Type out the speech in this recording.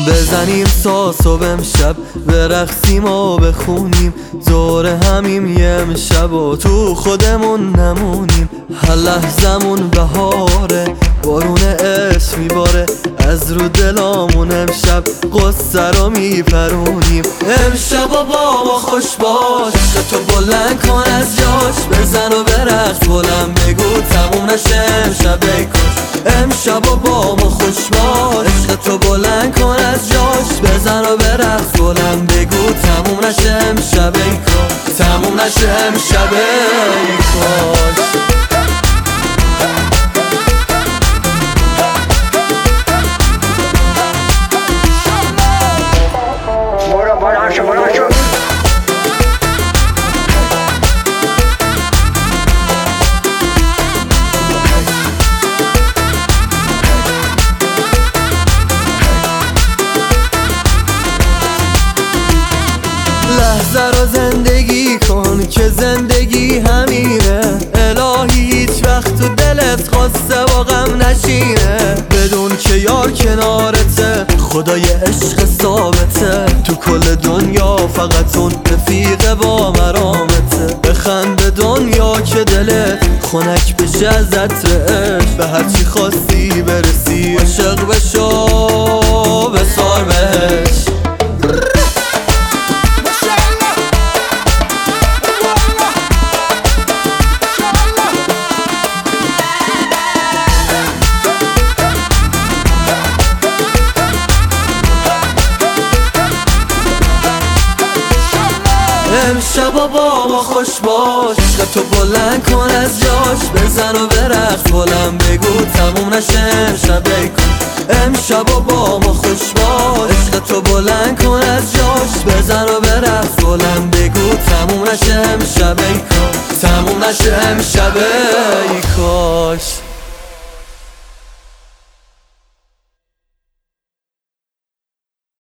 بزنیم ساسو امشب، برقصیم و بخونیم، دور همیم یه امشب و تو خودمون نمونیم. هر لحظمون بهاره، بارون عشق میباره، از رو دلامون امشب قصه رو میپرونیم. امشب با ما خوش باش، تو بلند کن از جاش، بزن و برقص بلند بگو تموم نشه امشب ای کاش. امشب با ما خوش باش، عشق تو بلند کن از جاش، بزن و برقص بلند بگو تموم نشه امشب ای کاش، تموم نشه امشب ای کاش. لحظه رو زندگی کن که زندگی همینه، الهی هیچ وقت تو دلت خواسته با غم نشینه. بدون که یار کنارته، خدای عشق ثابته، تو کل دنیا فقط اون رفیق با مرامته. بخند به دنیا که دلت خنک بشه از عطرش، به هرچی خواستی برسی عاشق بشو بسار بهش. امشب با ما خوش باش، عشق تو بلند کن از جاش، بزن و برقص بلند بگو تموم نشه امشب ای کاش. امشب با ما خوش باش، عشق تو بلند کن از جاش، بزن و برقص بلند بگو تموم نشه امشب ای کاش، تموم نشه امشب ای کاش.